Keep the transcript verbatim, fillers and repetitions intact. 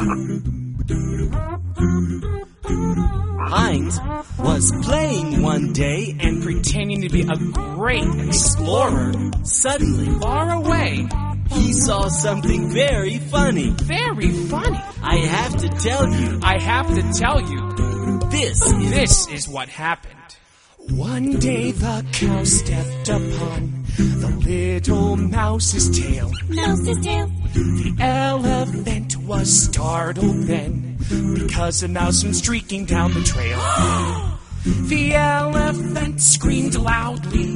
Heinz was playing one day and pretending to be a great explorer. Suddenly, Far away. he saw something very funny. Very funny. I have to tell you, I have to tell you, this is... this is what happened. One day the cow stepped upon the little mouse's tail. Mouse's tail. The elephant was startled then, because a mouse went streaking down the trail. The elephant screamed loudly.